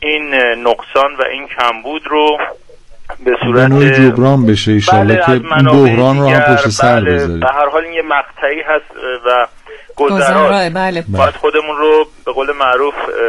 این نقصان و این کمبود رو به صورت جبران بشه ایشالله که این بحران رو هم پشت سر بذاریم. به هر حال این یه مقطعی هست و گذرای باید خودمون رو به قول معروف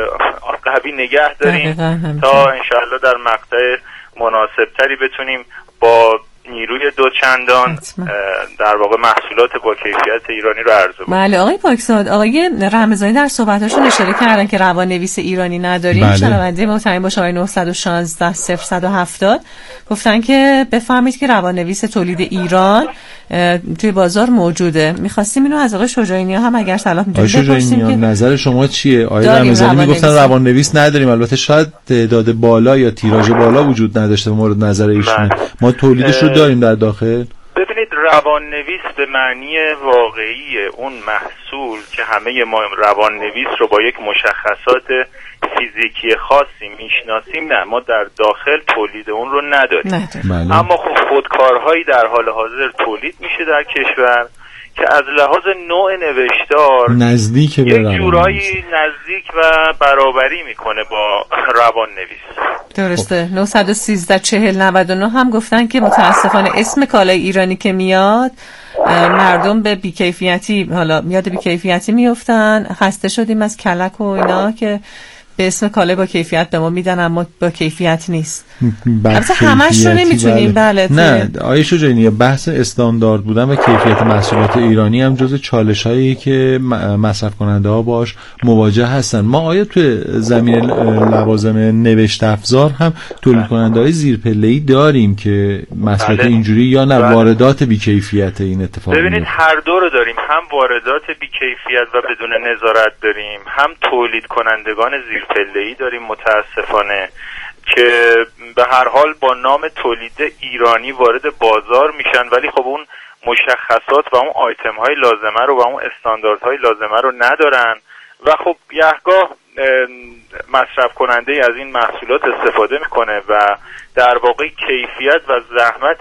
قوی نگه داریم تا انشاءالله در مقطع مناسبتری بتونیم با نیروی دوچندان در واقع محصولات با کیفیت ایرانی رو عرضه کنیم. بله آقای پاکزاد، آقای رمضانی در صحبتاشون اشاره کردن که روان‌نویس ایرانی نداریم. شنونده محترم با شماره 916 0170 گفتن که بفهمید که روان‌نویس تولید ایران توی بازار موجوده. می‌خواستیم اینو از آقای شجاعی هم اگر سلام می‌تونید بپرسیم که نظر شما چیه؟ آقای رمضانی میگفتن روان‌نویس نداریم، البته شاید تعداد بالا یا تیراژ بالا وجود نداشته مورد نظر ایشون. ما تولیدش رو داریم در داخل. ببینید روان‌نویس به معنی واقعی اون محصول که همه ما روان‌نویس رو با یک مشخصات فیزیکی خاصی میشناسیم، نه ما در داخل تولید اون رو نداریم. اما خب خودکارهایی در حال حاضر تولید میشه در کشور که از لحاظ نوع نوشتار نزدیک به یک جورایی نزدیک و برابری میکنه با روان‌نویس. درسته. 913 4099 هم گفتن که متاسفانه اسم کالای ایرانی که میاد مردم به بیکیفیتی، حالا میاد بیکیفیتی میفتن. خسته شدیم از کلک و اینا که به اسم کالای با کیفیت به ما میدن اما با کیفیت نیست. البته همش رو نمیتونیم. بله نه آیه شجاعی، بحث استاندارد بودن و کیفیت محصولات ایرانی هم جز چالش‌هایی که مصرف کننده ها باش مواجه هستن. ما آیا توی زمین لوازم نوشت افزار هم تولید کننده های زیرپله‌ای داریم که محصولات اینجوری یا نه واردات بی‌کیفیت این اتفاق؟ ببینید هر دو رو داریم، هم واردات بی‌کیفیت و بدون نظارت داریم، هم تولید کنندگان زیرپله‌ای داریم متاسفانه که به هر حال با نام تولید ایرانی وارد بازار میشن ولی خب اون مشخصات و اون آیتم های لازمه رو و اون استانداردهای لازمه رو ندارن و خب گهگاه مصرف کننده از این محصولات استفاده میکنه و در واقع کیفیت و زحمت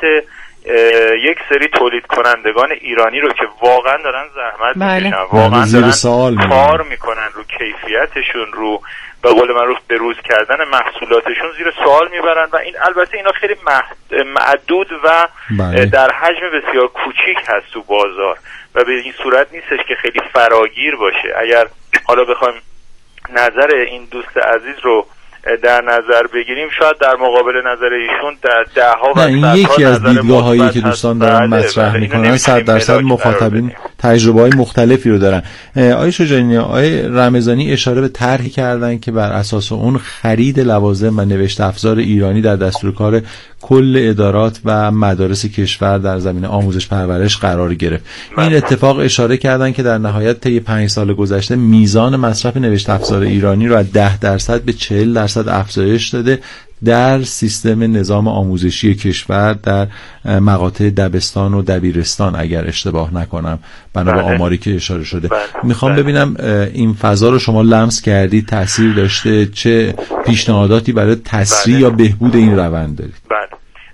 یک سری تولید کنندگان ایرانی رو که واقعا دارن زحمت میکشن، واقعا دارن کار میکنن رو کیفیتشون، رو به قول معروف بروز کردن محصولاتشون زیر سوال میبرن و این البته اینا خیلی معدود و در حجم بسیار کوچیک هست تو بازار و به این صورت نیستش که خیلی فراگیر باشه. اگر حالا بخوایم نظر این دوست عزیز رو در نظر بگیریم شاید در مقابل نظر ایشون در ده‌ها و این یکی از دیدگاه‌هایی که دوستان دارن مطرح می‌کنن. 100% مخاطبین تجربه‌های مختلفی رو دارن. آقای شجاعی، آقای رمضانی اشاره به طرحی کردن که بر اساس اون خرید لوازم و نوشت افزار ایرانی در دستورکار کل ادارات و مدارس کشور در زمینه آموزش پرورش قرار گرفت. این اتفاق اشاره کردن که در نهایت طی 5 سال گذشته میزان مصرف نوشت افزار ایرانی رو از 10% به 40% افزایش داده در سیستم نظام آموزشی کشور در مقاطع دبستان و دبیرستان اگر اشتباه نکنم بنا به آماری که اشاره شده. میخوام ببینم این فضا رو شما لمس کردید، تاثیر داشته، چه پیشنهاداتی برای تسریع یا بهبود این روند دارید؟ بله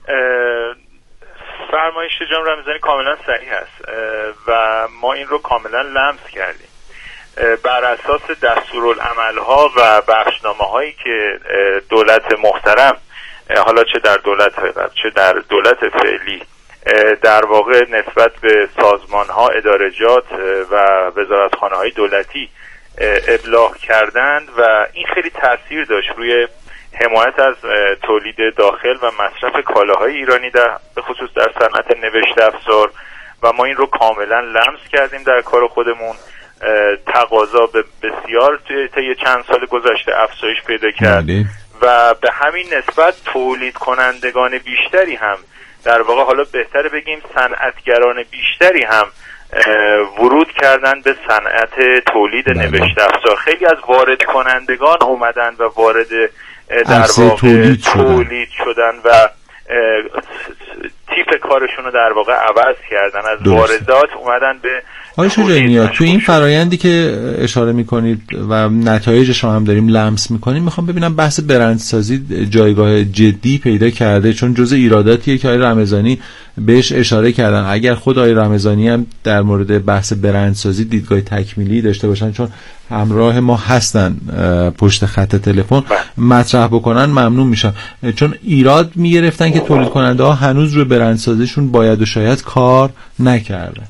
فرمایش جناب رمضانی کاملا صحیح است و ما این رو کاملا لمس کردیم. بر اساس دستورالعمل‌ها و بخشنامه‌هایی که دولت محترم حالا چه در دولت قبل چه در دولت فعلی در واقع نسبت به سازمان‌ها، ادارجات و وزارتخانه‌های دولتی ابلاغ کردند و این خیلی تاثیر داشت روی حمایت از تولید داخل و مصرف کالاهای ایرانی به خصوص در صنعت نوشت افزار و ما این رو کاملا لمس کردیم در کار خودمون. تقاضا به بسیار طی چند سال گذشته افزایش پیدا کرد و به همین نسبت تولید کنندگان بیشتری هم در واقع حالا بهتره بگیم صنعتگران بیشتری هم ورود کردن به صنعت تولید نوشت افزار. خیلی از وارد کنندگان اومدن و وارد در واقع تولید شدن و تیپ کارشون رو در واقع عوض کردن، از واردات اومدن به آقای شجاعی، تو این فرایندی که اشاره میکنید و نتایجش رو هم داریم لمس میکنیم، میخوام ببینم بحث برندسازی جایگاه جدی پیدا کرده، چون جزء ایراداتیه که آقای رمضانی بهش اشاره کردن. اگر خود آقای رمضانی هم در مورد بحث برندسازی دیدگاه تکمیلی داشته باشن، چون همراه ما هستن پشت خط تلفن، مطرح بکنن ممنون میشم، چون ایراد میگرفتن که تولید کننده ها هنوز روی برندسازیشون باید و شاید کار نکردن.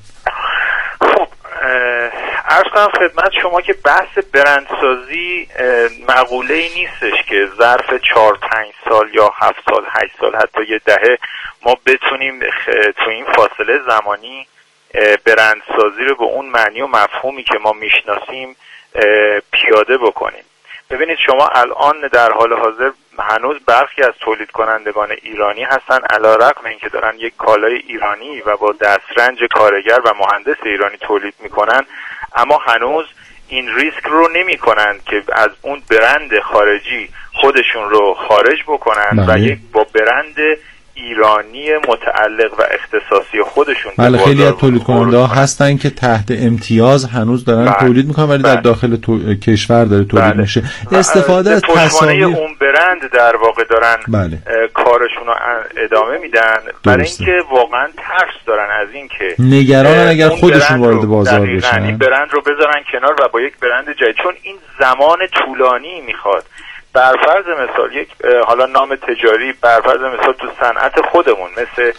عرض کنم خدمت شما که بحث برندسازی مقوله‌ای نیستش که ظرف 4-5 سال یا 7 سال 8 سال حتی یه دهه ما بتونیم تو این فاصله زمانی برندسازی رو به اون معنی و مفهومی که ما میشناسیم پیاده بکنیم. ببینید شما الان در حال حاضر هنوز برخی از تولید کنندگان ایرانی هستن، علیرغم اینکه دارن یک کالای ایرانی و با دسترنج کارگر و مهندس ایرانی تولید میکنن، اما هنوز این ریسک رو نمی کنن که از اون برند خارجی خودشون رو خارج بکنن و یک با برند ایرانی متعلق و اختصاصی خودشون. بله، خیلی از تولید کننده ها هستن که تحت امتیاز هنوز دارن تولید میکنن، ولی در داخل کشور داره تولید میشه. استفاده از تصاویر اون برند در واقع دارن کارشون رو ادامه میدن، برای اینکه واقعا ترس دارن از اینکه نگرانن اگر خودشون وارد بازار بشن این برند رو بذارن کنار و با یک برند جدید، چون این زمان طولانی میخواد. برفرض مثال یک حالا نام تجاری، برفرض مثال تو صنعت خودمون مثل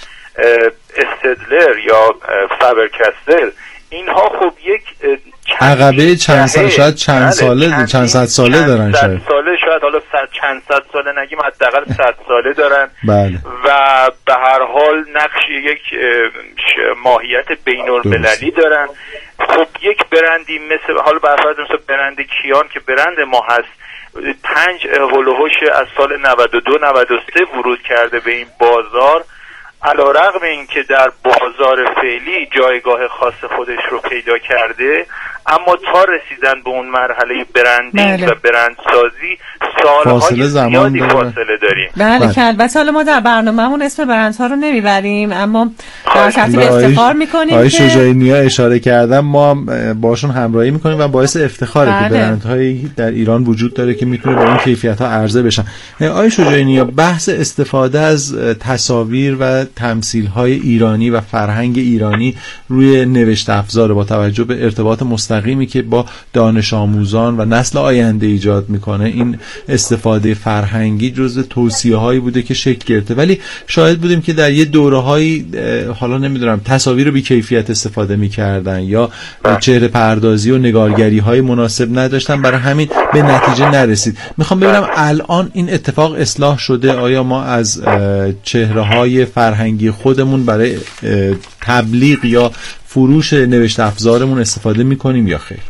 استدلر یا فابرکستل، اینها خب یک عقبه چند سال، شاید چند ساله، چند صد ساله دارن، شاید شاید حالا چند صد ساله نگیم، حداقل 100 ساله دارن. بله. و به هر حال نقش یک ماهیت بین‌المللی دارن. خب یک برندی مثل حالا برفرض مثل برند کیان که برند ما هست، 5 هولوهوش از سال 92-93 ورود کرده به این بازار، علیرغم اینکه در بازار فعلی جایگاه خاص خودش رو پیدا کرده، اما تا رسیدن به اون مرحله برندینگ و برندسازی سالهای زیادی فاصله داریم. بله که البته حالا ما در برنامه‌مون اسم برندها رو نمیبریم، اما در ترتیب افتخار میکنیم. آقای شجاعی نیا اشاره کردن، ما باشون همراهی میکنیم و باعث افتخاره که برندهایی در ایران وجود داره که میتونه با این کیفیت‌ها عرضه بشن. آقای شجاعی نیا، بحث استفاده از تصاویر و تمثیل‌های ایرانی و فرهنگ ایرانی روی نوشت افزار با توجه به ارتباط مستقیمی که با دانش آموزان و نسل آینده ایجاد میکنه، این استفاده فرهنگی جزء توصیه‌هایی بوده که شکل گرفته، ولی شاهد بودیم که در یه دوره‌هایی حالا نمیدونم تصاویر رو بی کیفیت استفاده میکردن یا چهره پردازی و نگارگری‌های مناسب نداشتن، برای همین به نتیجه نرسید. میخوام ببینم الان این اتفاق اصلاح شده؟ آیا ما از چهره‌های فرهنگی خودمون برای تبلیغ یا فروش نوشت افزارمون استفاده میکنیم یا خیر؟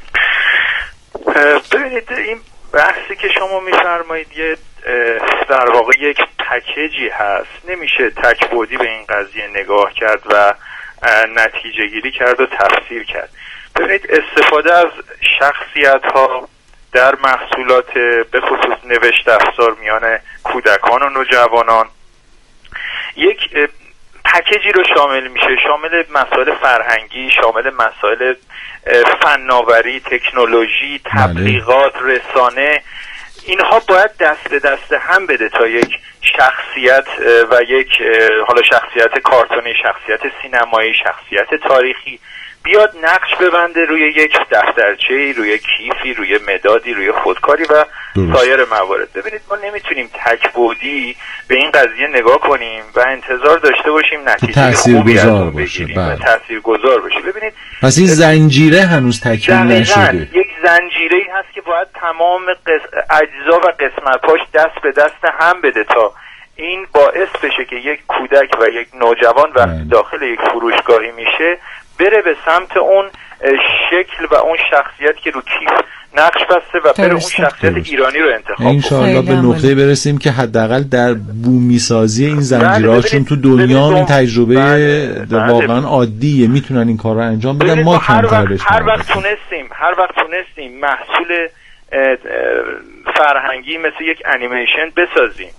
ببینید این بحثی که شما میفرمایید یه در واقع یک پکیجی هست، نمیشه تک‌بعدی به این قضیه نگاه کرد و نتیجه گیری کرد و تفسیر کرد. ببینید استفاده از شخصیت ها در محصولات به خصوص نوشت افزار میان کودکان و نوجوانان یک پکیجی رو شامل میشه، شامل مسائل فرهنگی، شامل مسائل فناوری، تکنولوژی، تبلیغات، رسانه. اینها باید دست به دست هم بده تا یک شخصیت و یک حالا شخصیت کارتونی، شخصیت سینمایی، شخصیت تاریخی بیاد نقش ببنده روی یک دفترچه‌ای، روی کیفی، روی مدادی، روی خودکاری و سایر موارد. ببینید ما نمیتونیم تک‌بعدی به این قضیه نگاه کنیم و انتظار داشته باشیم نتیجه خوبی از اون بگیریم و تاثیرگذار باشه. ببینید پس این زنجیره هنوز تکمیل نشده. یک زنجیره‌ای هست که باید تمام اجزا و قسمت‌هاش دست به دست هم بده تا این باعث بشه که یک کودک و یک نوجوان وقتی داخل یک فروشگاهی میشه بره به سمت اون شکل و اون شخصیت که رو کیف نقش بسته و بره اون شخصیت ایرانی رو انتخاب کنه. انشاءالله به نقطه برسیم که حداقل در بومی سازی این زنجیرهاشون تو دنیا این تجربه واقعا عادیه، میتونن این کار رو انجام بدن. ما هر وقت تونستیم محصول فرهنگی مثل یک انیمیشن بسازیم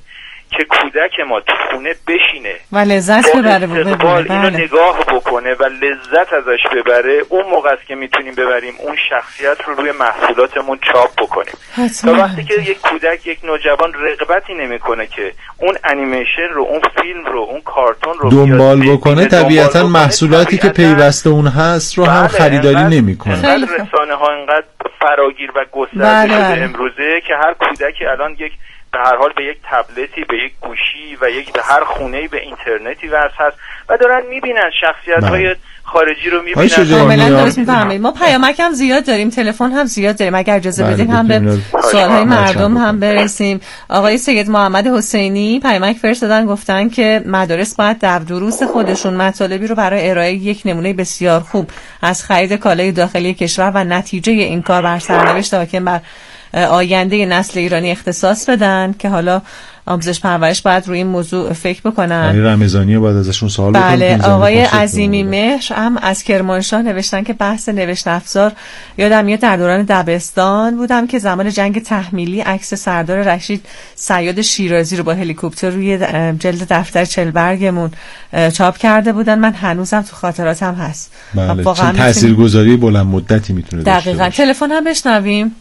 که کودک ما تو خونه بشینه و لذت ببره، اینو نگاه بکنه و لذت ازش ببره، اون موقع است که میتونیم ببریم اون شخصیت رو روی محصولاتمون چاپ بکنیم. تا وقتی که یک کودک، یک نوجوان رغبتی نمیکنه که اون انیمیشن رو، اون فیلم رو، اون کارتون رو دنبال بکنه، طبیعتا محصولاتی که پیوسته اون هست رو هم خریداری نمیکنه. رسانه ها اینقدر فراگیر و گسترده شده امروزه که هر کودکی الان یک به هر حال به یک تبلتی، به یک گوشی و یک به هر خونه‌ای به اینترنتی وصل هست و دارن میبینن شخصیت‌های خارجی رو میبینن. کاملا درست میفهمید. ما پیامک هم زیاد داریم، تلفن هم زیاد داریم، اگر اجازه بدین هم به سوالهای مردم هم برسیم. آقای سید محمد حسینی پیامک فرستادن، گفتن که مدارس باید در دروس خودشون مطالبی رو برای ارائه یک نمونه بسیار خوب از خرید کالای داخلی کشور و نتیجه این کار بر سرنوشت حاکم بر آینده نسل ایرانی اختصاص بدن، که حالا آموزش پرورش باید روی این موضوع فکر بکنن. آقای رمضانی باید ازشون سوال بکنیم. بله، آقای عظیمی مهر هم از کرمانشاه نوشتن که بحث نوشت افزار یادم میاد در دوران دبستان بودم که زمان جنگ تحمیلی عکس سردار رشید صیاد شیرازی رو با هلیکوپتر روی جلد دفتر چلبرگمون چاپ کرده بودن. من هنوزم تو خاطراتم هست. بله، واقعا تاثیرگذاری بلند مدتی میتونه داشته باشه. دقیقاً. تلفن هم بشنویم.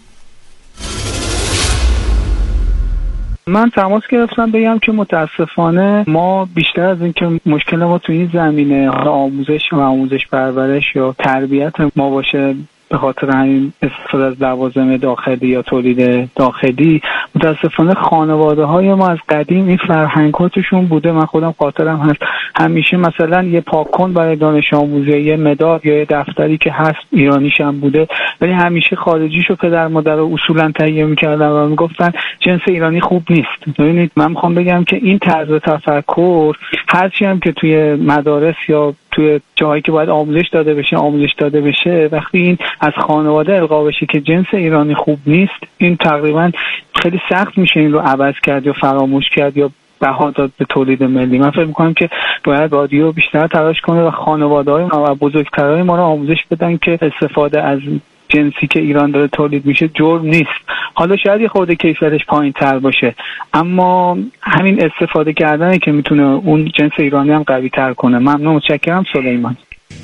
من تماس گرفتم بگم که متاسفانه ما بیشتر از این که مشکل ما تو این زمینه آموزش و آموزش پرورش یا تربیت ما باشه، به خاطر همین استفاده از لوازم داخلی یا تولید داخلی، متاسفانه خانواده های ما از قدیم این فرهنگاتشون بوده. من خودم خاطرم هست همیشه مثلا یه پاکن برای دانش آموزی، یه مداد یا یه دفتری که هست ایرانیش هم بوده، ولی همیشه خارجیشو پدر مادر اصولا تهیه می‌کردن و میگفتن جنس ایرانی خوب نیست. ببینید من میخوام بگم که این طرز تفکر هرچی هم که توی مدارس یا توی جایی که باید آموزش داده بشه، وقتی این از خانواده القا بشه که جنس ایرانی خوب نیست، این تقریبا خیلی سخت میشه این رو عوض کرد یا فراموش کرد یا بها داد به تولید ملی. من فکر می‌کنم که باید رادیو بیشتر تلاش کنه و خانواده‌های ما و بزرگترهای ما رو آموزش بدن که استفاده از جنسی که ایران داره تولید میشه جرم نیست. حالا شاید یه خورده کیفیتش پایین‌تر باشه، اما همین استفاده کردنه که میتونه اون جنس ایرانی هم قوی‌تر کنه. ممنون، متشکرم. سلیمان.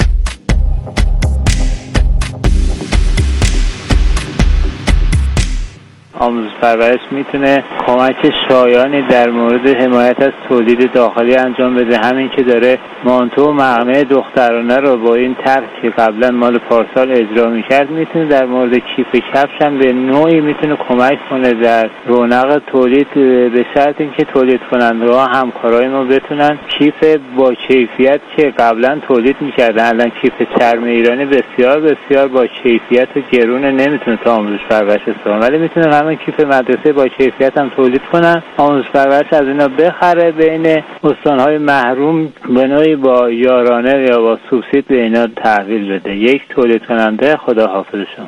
آموزش پرورش میتونه کمک شایانی در مورد حمایت از تولید داخلی انجام بده. همین که داره مانتو و مقنعه دخترانه رو با این طرح که قبلا مال پارسال اجرا میکرد، میتونه در مورد کیف کفش هم به نوعی میتونه کمک کنه در رونق تولید، به شرط اینکه تولید کننده ها همکارای ما بتونن کیف با کیفیت که قبلا تولید میکردن، الان کیف چرم ایرانی بسیار بسیار با کیفیت و گرون نمیتونه تا آموزش پرورش استفاده، ولی میتونه همین کیف مدرسه با کیفیت هم تولید کنن، آموزش پرورش از اینا بخره، بین استانهای محروم به نوعی با یارانه یا با سوبسید به اینا تحویل بده. یک تولید کننده. خدا حافظ شما.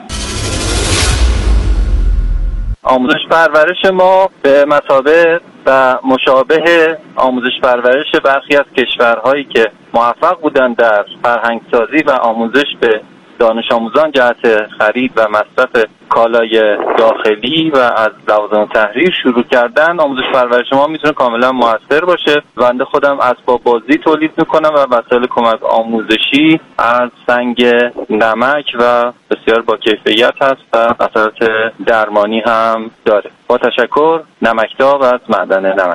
آموزش پرورش ما به مثابه و مشابه آموزش پرورش برخی از کشورهایی که موفق بودند در فرهنگسازی و آموزش به دانش آموزان جهت خرید و مصرف کالای داخلی و از لوازم تحریر شروع کردن، آموزش پرورش ما میتونه کاملا موثر باشه. بنده خودم اسباب بازی تولید میکنم و وسایل کمک آموزشی از سنگ نمک و بسیار با کیفیت هست و اثرات درمانی هم داره. با تشکر. نمکداو از معدن نمک.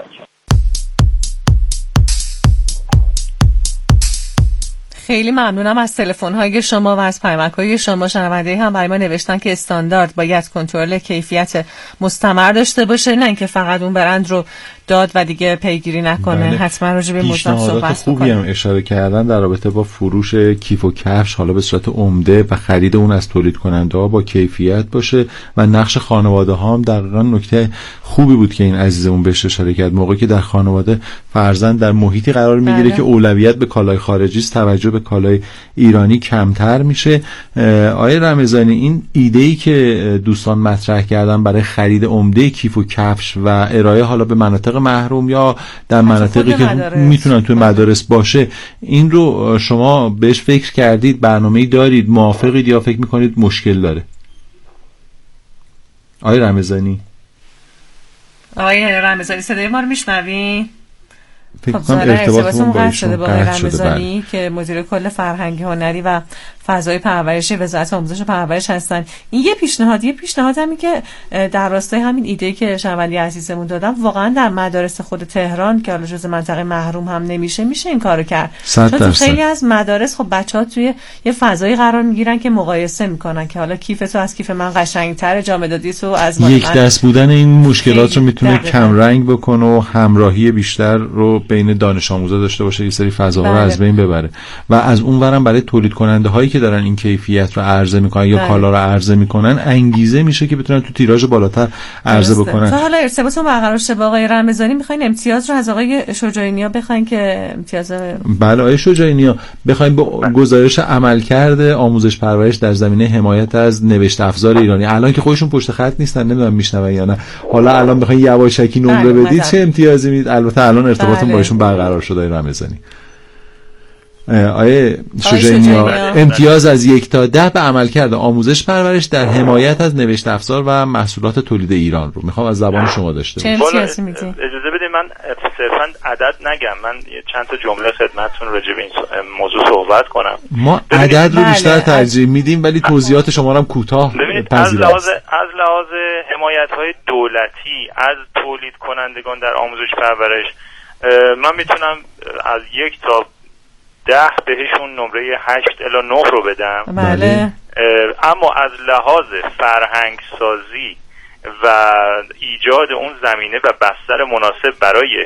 خیلی ممنونم از تلفن‌های شما و از پیامک‌های شما. شنونده هم برای ما نوشتن که استاندارد باید کنترل کیفیت مستمر داشته باشه، نه اینکه فقط اون برند رو داد و دیگه پیگیری نکنه. بله. حتما راجع به موضوع صحبت خوبی هم اشاره کردن در رابطه با فروش کیف و کفش، حالا به صورت عمده و خرید اون از تولید کننده ها با کیفیت باشه و نقش خانواده ها هم در اون نکته خوبی بود که این عزیزمون بهش اشاره کرد. موقعی که در خانواده فرزند در محیطی قرار میگیره که اولویت به کالای خارجی است، توجه به کالای ایرانی کمتر میشه. آقای رمضانی، این ایده‌ای که دوستان مطرح کردن برای خرید عمده کیف و کفش و ارائه حالا به مناطق محروم یا در مناطقی که میتونن توی مدارس باشه، این رو شما بهش فکر کردید؟ برنامه‌ای دارید؟ موافقید یا فکر میکنید مشکل داره؟ آقای رمضانی. آقای رمضانی صدای ما رو میشنوین؟ فکر کنم ارتباطمون با ایشون قطع رمضانی که مدیر کل فرهنگی هنری و فضای پرورشی وزارت آموزش و پرورش هستن. این یه پیشنهاد همین که در راستای همین ایده‌ای که شنونده عزیزمون دادم، واقعا در مدارس خود تهران که حالا جزء منطقه محروم هم میشه این کارو کرد. چون خیلی از مدارس خب بچه‌ها توی یه فضایی قرار میگیرن که مقایسه میکنن که حالا کیف تو از کیف من قشنگ‌تره، جامدادی تو از من. یک دست بودن این مشکلات رو میتونه کم رنگ بکنه و همراهی بیشتر رو بین دانش آموزا داشته باشه، یه سری فضاها رو از بین ببره و از اونورم برای تولید کننده هایی که دارن این کیفیت رو عرضه میکنن یا کالا رو عرضه میکنن انگیزه میشه که بتونن تو تیراژ بالاتر عرضه بکنن. تا حالا ارتباطمون برقرار شده با آقای رمضانی، میخواین امتیاز رو از آقای شجاعی بخواین که امتیاز بله آقای شجاعی بخوایم با گزارش عملکرد آموزش پرورش در زمینه حمایت از نوشته افزار ایرانی، الان که خودشون پشت خط نیستن نمیدونم میشنون یا نه، حالا الان بخواید یواشکی نمره بدید چه امتیازی میدید؟ البته الان ارتباطمون با ایشون برقرار شده. آقای رمضانی، آقای شجاعی امتیاز از 1 تا 10 به عملکرد آموزش پرورش در حمایت از نوشته افزار و محصولات تولید ایران رو میخوام از زبان شما داشته باشم. اجازه بدید من صرفا عدد نگم، من چند تا جمله خدمتتون راجع به این موضوع صحبت کنم. ما عدد رو بیشتر ترجیح میدیم ولی توضیحات شما رو هم کوتاه پذیرا. از لحاظ حمایت‌های دولتی از تولید کنندگان در آموزش پرورش من میتونم از 1 تا 10 بهشون نمره 8 الی 9 رو بدم. بله. اما از لحاظ فرهنگ سازی و ایجاد اون زمینه و بستر مناسب برای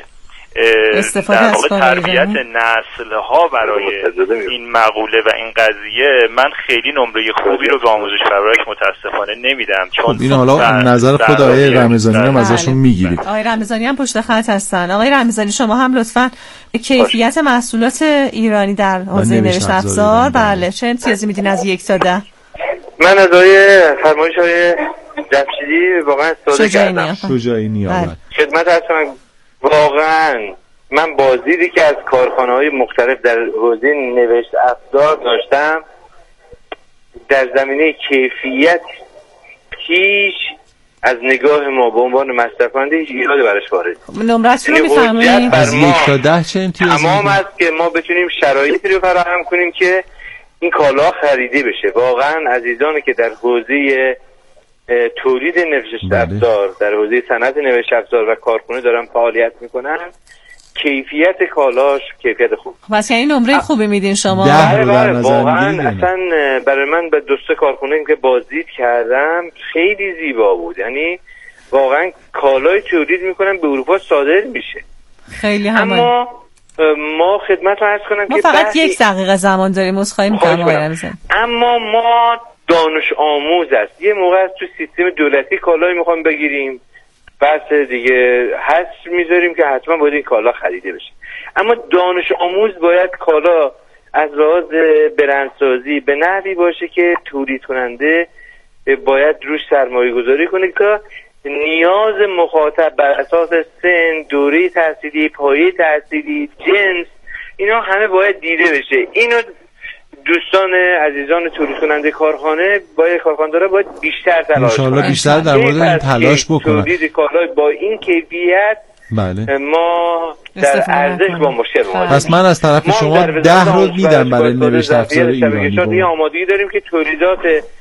در واقع تربیت نسل‌ها برای این مقوله و این قضیه من خیلی نمره خوبی رو به آموزش پرورش متاسفانه نمیدم. چون این حالا نظر خود آقای رمضانی هم ازشون میگیرید. آقای رمضانی هم پشت خط هستن. آقای رمضانی شما هم لطفاً کیفیت محصولات ایرانی در حوزه نوشته افزار بله چه امتیازی میدین از 1 تا 10؟ من از آقای فرمایش های جمشیدی واقعا استفاده کردم. شجاعی خدمت هستم. واقعا من بازدیدی که از کارخانه‌های مختلف در حوزه نوشت افزار داشتم در زمینه کیفیت هیچ از نگاه ما به عنوان مصرفنده هیچ ایرادی براش وارد نمره‌تون رو می‌فرمایید از 1 تا 10 چه امتیازی تمام است که ما بتونیم شرایطی رو فراهم کنیم که این کالا خریده بشه. واقعا عزیزانی که در حوزه تولید نوشته افزار در حوزه صنعت نوشته افزار و کارخونه دارن فعالیت میکنن، کیفیت کالاش کیفیت خوب. پس یعنی نمره خوبی میدین شما؟ بله واقعا اصلا برای من به 2 کارخونه که بازدید کردم خیلی زیبا بود. یعنی واقعا کالای تولید میکنن به اروپا صادر میشه. خیلی همه. اما ما خدمت رو عرض کنم ما که فقط 1 دقیقه زمان داریم. عذرخواهی میکنم. اما ما دانش آموز است. یه موقع از تو سیستم دولتی کالایی میخوام بگیریم، بس دیگه حس میذاریم که حتما باید این کالا خریده بشه. اما دانش آموز باید کالا از لحاظ برندسازی به نحوی باشه که تولید کننده باید روش سرمایه گذاری کنه که نیاز مخاطب بر اساس سن، دوره تحصیلی، پایه تحصیلی، جنس، اینا همه باید دیده بشه. اینو دوستان عزیزان تولید کننده کارخانه کارخانه‌دارا باید بیشتر تلاش کنن. انشالله بیشتر در مورد این تلاش بکنن. تولید کالا با این کیفیت بله. ما در ارزش با مشکل مواجهیم. پس من از طرف شما 10 رو میدم برای نوشته افزار ایرانی. یه آمادگی داریم که تولیدات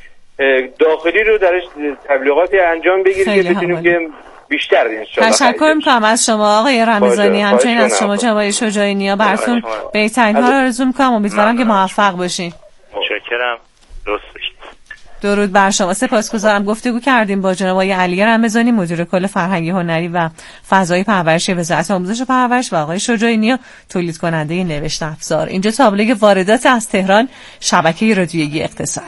داخلی رو درش تبلیغاتی انجام بگیریم که بتونیم که بیشتر انشالله. تشکر می‌کنم از شما آقای رمضانی، همچنین از شما جناب شجاعی. براتون بهترین ها رو آرزو می‌کنم. امیدوارم که موفق باشین. متشکرم. درست باشید. درود بر شما. سپاسگزارم. گفتگو کردیم با جناب آقای علی رمضانی مدیر کل فرهنگی هنری و فضای پرورشی وزارت آموزش و پرورش و آقای شجاعی تولید کننده نوشته افزار. اینجا تابلوی واردات از تهران، شبکه رادیویی اقتصاد.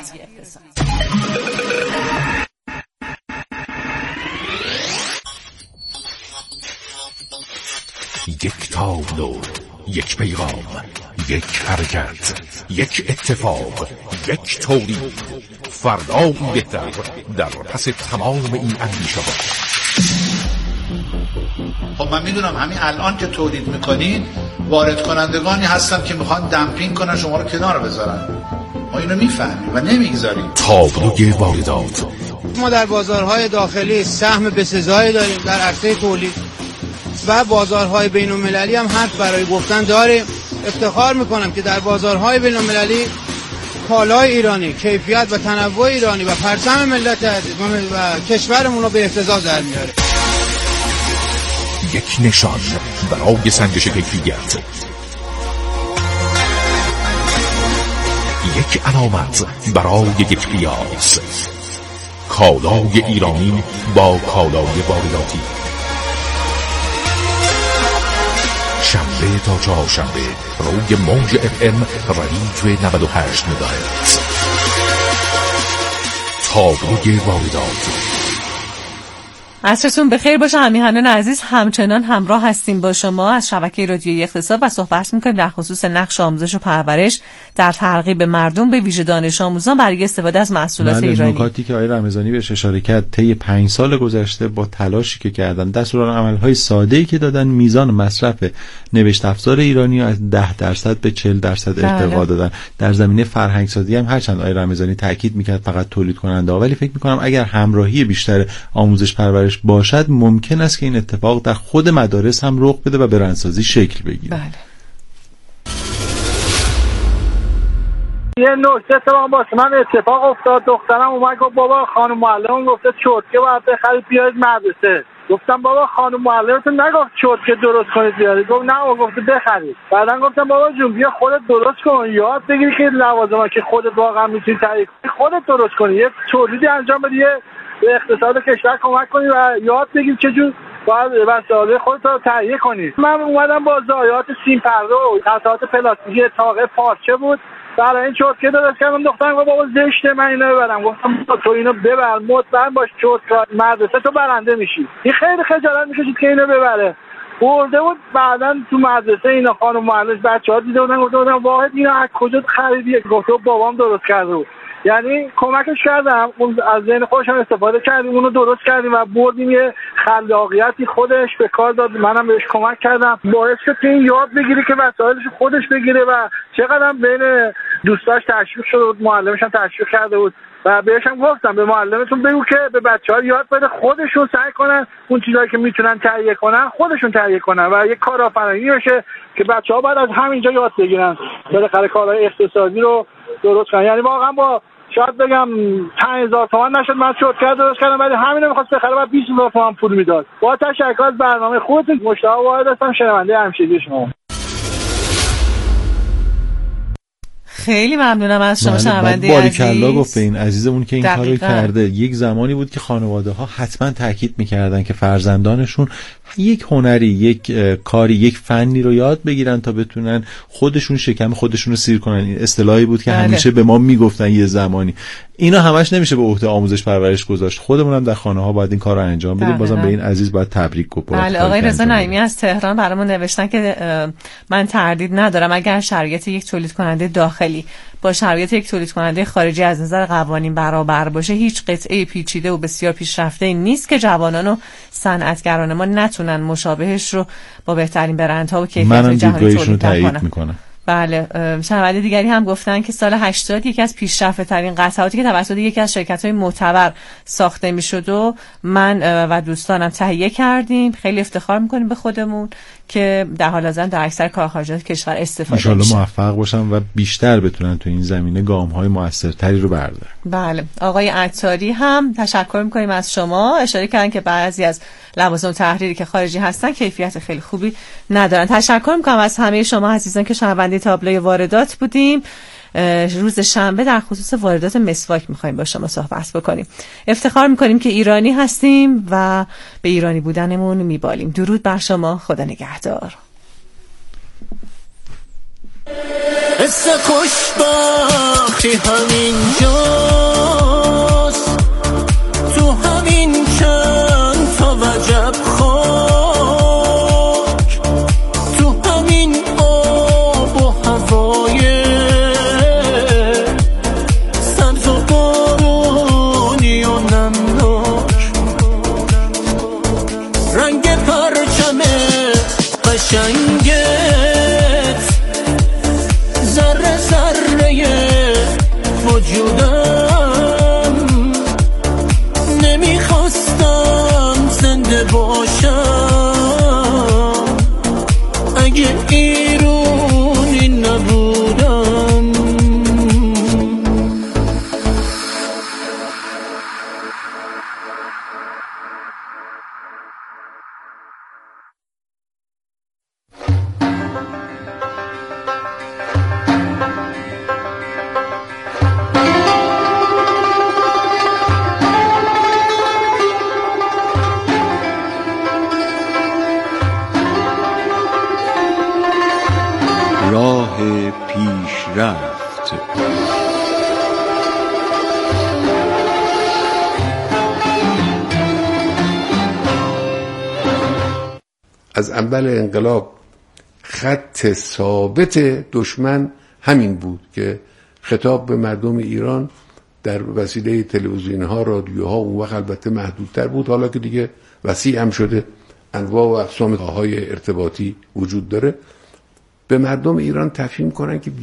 یک تابلو، یک پیغام، یک حرکت، یک اتفاق، یک تولید. فردا بهتر در پس تمام این اندیشه ها. خب من میدونم همین الان که تولید میکنین وارد کنندگانی هستن که میخوان دمپینگ کنن شما رو کنار بذارن. ما اینو میفهمیم و نمیگذاریم. تابلوی واردات ما در بازارهای داخلی سهم بسزایی داریم در عرصه تولید و بازارهای بین‌المللی هم حرف برای گفتن داریم. افتخار میکنم که در بازارهای بین‌المللی کالای ایرانی، کیفیت و تنوع ایرانی و پرچم ملت عزیز و کشورمون رو به اهتزاز در میاره. یک نشان برای سنجش کیفیت، یک علامت برای یک قیاس. کالای ایرانی با کالای وارداتی. شنبه تا چهارشنبه روی موج FM رادیو 98 مگاهرتز. تابلوی واردات. عصرتون بخیر باشه همیهنان عزیز، همچنان همراه هستیم با شما از شبکه رادیویی اقتصاد و صحبت می‌کنیم در خصوص نقش آموزش و پرورش در ترغیب مردم به ویژه دانش آموزان برای استفاده از محصولات ایرانی. نکاتی که آقای رمضانی بهش اشاره کرد، طی 5 سال گذشته با تلاشی که کردن، دستورالعمل‌های ساده‌ای که دادن، میزان مصرف نوشت افزار ایرانی از 10% به 40% ارتقا دادن. در زمینه فرهنگ سازی هم هرچند آقای رمضانی تاکید می‌کرد فقط تولید کننده ها، ولی فکر می‌کنم اگر همراهی بیشتر آموزش پرورش باشد ممکن است که این اتفاق در خود مدارس هم رخ بده و برندسازی شکل بگیره. بله. یه نکته تو واسه من اتفاق افتاد. دخترم اومد گفت بابا خانم معلم گفته چرتکه باید بخرید بیارید مدرسه. گفتم بابا خانم معلمتون نگفت چرتکه درست کنید بیارید؟ گفت نه گفته بخرید. بعدن گفتم بابا جون بیا خودت درست کن، یاد بگیری که لوازما که خودت واقعا میتونی تهیه کنی خودت درست کنی، یه تولیدی انجام بدی، به اقتصاد کشور کمک کنی و یاد بگیر چجور باید وسایل خودت رو تهیه کنی. من اومدم با ضایعات سیم پرده و قطعات پلاستیکی تاقه پارچه بود برای این چرتکه درست کردم. دخترم گفت بابا زشته من اینو ببرم. گفتم تو اینو ببر، مطمئن باش چرتکه مدرسه تو برنده میشی. این خیلی خجالت میکشید که اینو ببره. برده بود. بعدن تو مدرسه اینا خانم معلم بچه‌ها دیده بودن، گفتم واحد اینو از کجا خریدی؟ گفت بابام درست کرده بود. یعنی کمکش کردم، اون از ذهن خودش هم استفاده کردیم، اونو درست کردیم و بردیم یه خلاقیتی خودش به کار داد، منم بهش کمک کردم. باعث شد که این یاد بگیره که وسایلش خودش بگیره و چقدر بین دوستاش تشویق شده بود، معلمش هم تشویق کرده بود و بهش هم گفتم به معلمتون بگو که به بچه‌ها یاد بده خودشون سعی کنن اون چیزایی که میتونن تهیه کنن خودشون تهیه کنن و یه کارآفرینی بشه که بچه‌ها بعد از همینجا یاد بگیرن بالاخره کارهای اقتصادی رو درست کنن. یعنی واقعا با شاید بگم 5000 تومان نشد من چرتکه درست کردم، ولی همینو می‌خواست بخره بعد 20000 تومان پول میداد. با تشکر از برنامه خودتون. مشتاق واحد هستم، شنونده همیشگی شما. خیلی ممنونم از شما شنونده عزیز. باریکلا گفت این عزیزمون که این کارو کرده. یک زمانی بود که خانواده‌ها حتما تاکید می‌کردن که فرزندانشون یک هنری، یک کاری، یک فنی رو یاد بگیرن تا بتونن خودشون شکم خودشون رو سیر کنن. این اصطلاحی بود که همیشه به ما میگفتن یه زمانی. اینا همش نمیشه به عهده آموزش پرورش گذاشت. خودمون هم در خانه‌ها باید این کار رو انجام بدیم. بازم به این عزیز باید تبریک گفت. بله، آقای رضا نعیمی از تهران برامون نوشتن که من تردید ندارم اگر شرایط یک تولید کننده داخلی با شرایط یک تولید کننده خارجی از نظر قوانین برابر باشه، هیچ قطعه پیچیده و بسیار پیشرفته نیست که جوانان و صنعتگران ما نتونن مشابهش رو با بهترین برندها و کیفیت جهانی تولید کنن. بله، شنونده دیگری هم گفتن که سال 80 یکی از پیشرفته ترین قطعاتی که توسط یکی از شرکت‌های معتبر ساخته میشد و من و دوستانم تهیه کردیم. خیلی افتخار میکنیم به خودمون که در حال حاضر در اکثر کارخانجات کشور استفاده میشه. ان شاءالله موفق باشن و بیشتر بتونن تو این زمینه گام‌های موثرتری رو بردارن. بله، آقای عطاری هم تشکر میکنیم از شما. اشاره کردن که بعضی از لوازم تحریری که خارجی هستن کیفیت خیلی خوبی ندارن. تشکر میکنم از همه شما عزیزان که شنونده تابلوی واردات بودیم. روز شنبه در خصوص واردات مسواک میخوایم با شما صحبت بکنیم. افتخار میکنیم که ایرانی هستیم و به ایرانی بودنمون میبالیم. درود بر شما، خدا نگهدار. قصه خوشبختی همینجاست، تو همین چند تا وجب خاک، تو همین آب و هوای سبز و بارونی و نمناک، رنگ پرچم قشنگت ذره ذره وجودم پیشرفت. از اول انقلاب خط ثابت دشمن همین بود که خطاب به مردم ایران در وسیله تلویزیون‌ها، رادیوها، اون وقت البته محدودتر بود، حالا که دیگه وسیع هم شده، انواع و اقسام های ارتباطی وجود داره، به مردم ایران تفهیم کنن که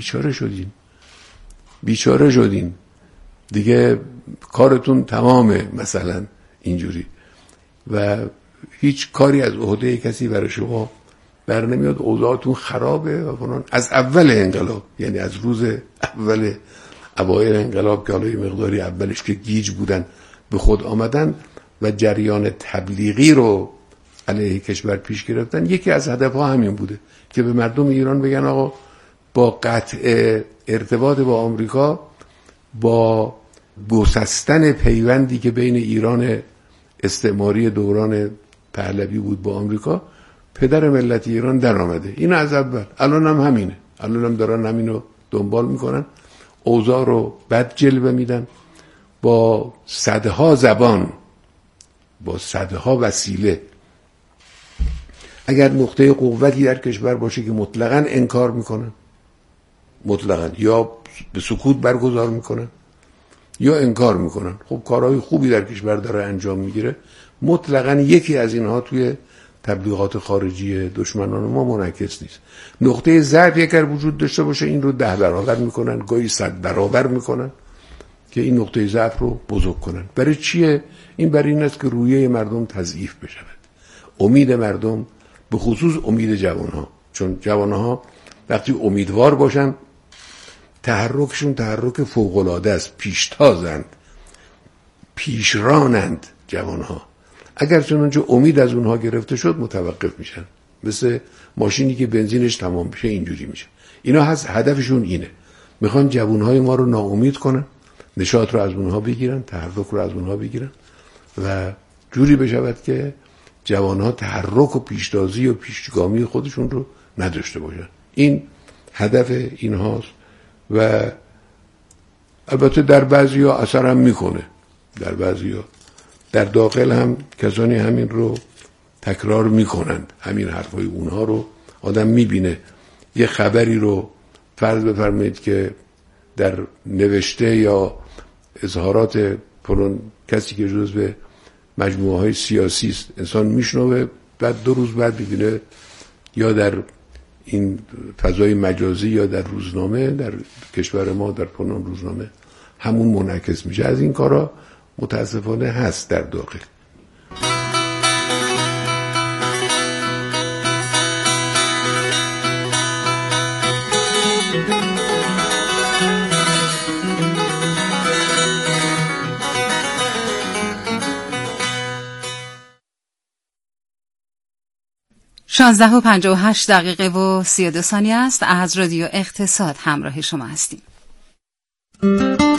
بیچاره شدین دیگه، کارتون تمامه، مثلا اینجوری، و هیچ کاری از عهده کسی برای شما بر نمیاد، اوضاعتون خرابه و فلان. از اول انقلاب، یعنی از روز اوایل انقلاب که حالا یه مقداری اولش که گیج بودن به خود آمدن و جریان تبلیغی رو علیه کشور پیش گرفتن، یکی از هدفها همین بوده که به مردم ایران بگن آقا با قطع ارتباط با آمریکا، با گسستن پیوندی که بین ایران استعماری دوران پهلوی بود با آمریکا، پدر ملت ایران در آمده. این از اول، الان هم همینه، الان هم دارن همینو دنبال میکنن، اوضاع رو بد جلوه میدن، با صدها زبان، با صدها وسیله. اگر نقطه قوتی در کشور باشه که مطلقاً انکار میکنن، مطلقاً، یا به سکوت برگزار میکنن یا انکار میکنن. خب کارهای خوبی در کشور داره انجام میگیره، مطلقاً یکی از اینها توی تبلیغات خارجی دشمنان ما منعکس نیست. نقطه ضعف اگر وجود داشته باشه این رو 10 برابر میکنن، گاهی 100 برابر میکنن که این نقطه ضعف رو بزرگ کنن. برای چیه؟ این برای این است که رویه مردم تضعیف بشود، امید مردم، به خصوص امید جوانها، چون جوانها وقتی امیدوار باشن تحرکشون تحرک فوق‌العاده است، پیشتازند، پیشرانند جوانها. اگر چنانچه امید از اونها گرفته شد متوقف میشن، مثل ماشینی که بنزینش تمام بشه اینجوری میشه. اینا هدفشون اینه، میخوان جوانهای ما رو ناامید کنن، نشاط رو از اونها بگیرن، تحرک رو از اونها بگیرن و جوری بشود که جوانها تحرک و پیشتازی و پیشگامی خودشون رو نداشته باشن. این هدف اینهاست و البته در بعضیا اثر هم میکنه، در بعضیا، در داخل هم کسانی همین رو تکرار میکنند، همین حرفای اونها رو آدم میبینه. یه خبری رو فرض بفرمایید که در نوشته یا اظهارات فلان کسی که جزو مجموعه های سیاسی است انسان میشنوه، بعد 2 روز بعد ببینه یا در این فضای مجازی یا در روزنامه، در کشور ما در فلان روزنامه همون منعکس میشه. از این کارا متاسفانه هست در داخل. شانزده و 58 دقیقه و 32 ثانیه است. از رادیو اقتصاد همراه شما هستیم.